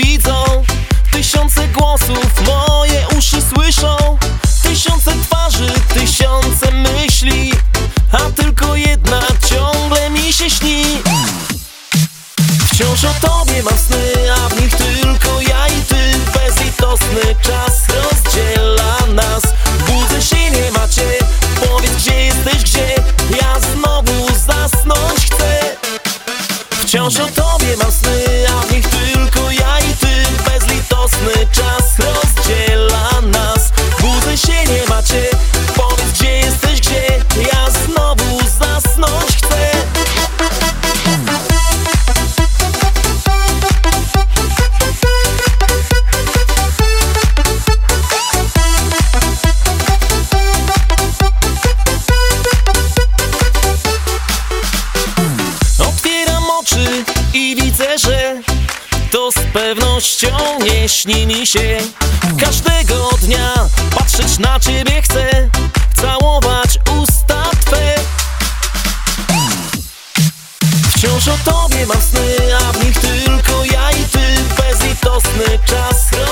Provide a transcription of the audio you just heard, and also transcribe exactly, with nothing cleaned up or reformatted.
widzą, tysiące głosów moje uszy słyszą, tysiące twarzy, tysiące myśli, a tylko jedna ciągle mi się śni. Wciąż o tobie mam sny, a w nich tylko ja i ty. Bezlitosny czas rozdziela nas. Budzę się, nie macie. Powiedz, gdzie jesteś, gdzie ja znowu zasnąć chcę. Wciąż o tobie mam sny, a w nich tylko ja i ty. Bezlitosny czas rozdziela nas. Budzę się, nie macie. Powiedz, gdzie jesteś, gdzie ja znowu zasnąć chcę. I widzę, że to z pewnością nie śni mi się. Każdego dnia patrzeć na ciebie chcę, całować usta twe. Wciąż o tobie mam sny, a w nich tylko ja i ty. Bezlitosny czas